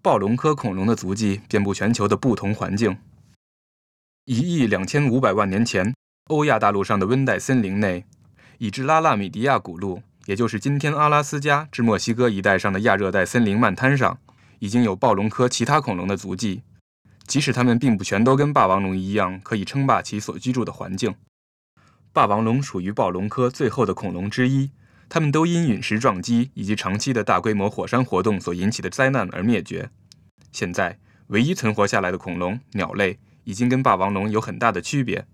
暴龙科恐龙的足迹遍布全球的不同环境。1.25亿年前，欧亚大陆上的温带森林内，以至拉纳米迪亚古陆，也就是今天阿拉斯加至墨西哥一带上的亚热带森林漫滩上，已经有暴龙科其他恐龙的足迹，即使它们并不全都跟霸王龙一样可以称霸其所居住的环境。霸王龙属于暴龙科最后的恐龙之一，它们都因陨石撞击以及长期的大规模火山活动所引起的灾难而灭绝。现在，唯一存活下来的恐龙鸟类已经跟霸王龙有很大的区别，